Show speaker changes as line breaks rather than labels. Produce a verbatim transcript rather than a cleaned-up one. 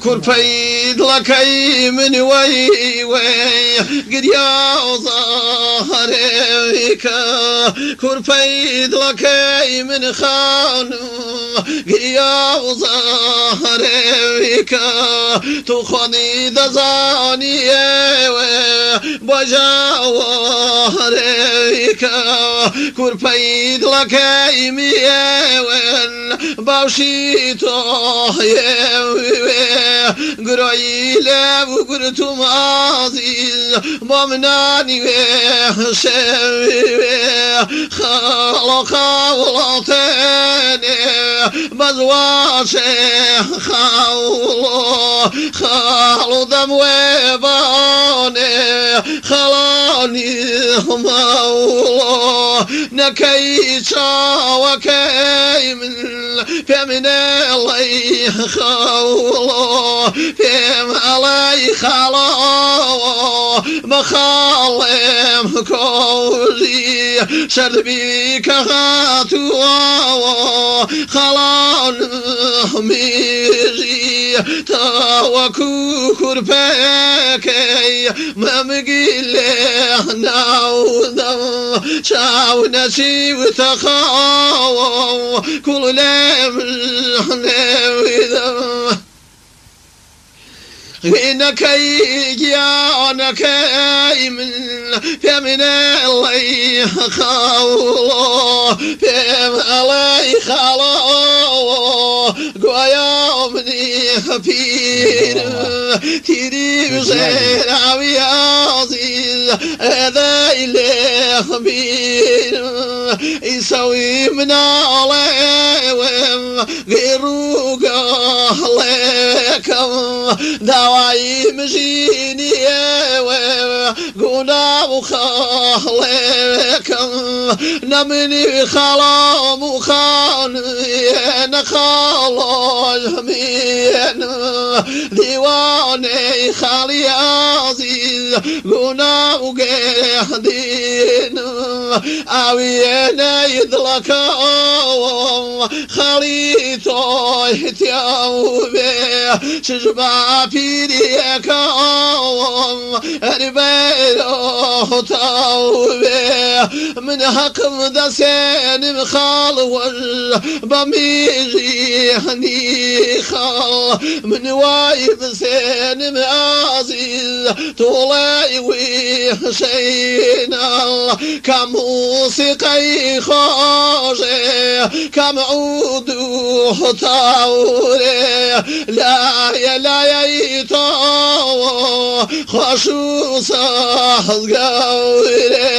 كرفيد لكي من وي وي قد يا ظهرك كرفيد لكي من خان قد يا ظهرك تخني دزاني بجاورك كرفيد لكي ميوان باوشيتو قريلة وقرتم عزيز بمناني وشوي خلق خلطيني بزواش خلو خلو دم وباني خلاني مولو نكيشا وكي من فمن الله خولو فم علي خلو مخالم كولي شربي كهاتو خلان ميري تاوكو كربكي ممقيله ناوذو شاو نسي وتخاو كل لم نوذو إنك يجيانك من فمن الله خاو فم علي خلو قويا مني خفير تيري بغير عوي عزيز هذا إلي خبير يسوي من عليهم غيرو قهلكم دواعي مجيني قونا وخالكم نمني خلا مخان نخالا جميعا ديواني خالي عزيز قونا وقهدين أوينا يدلك خالي طويت يومي شجبا في ديك أربيلو توبي من حكم دسين مخالوش بميجي هني خال من وايب سين معزيز طولي وحشينا كموسيقى خاجي كمعودو طوري لا يا لا يا يتو خشوص قولي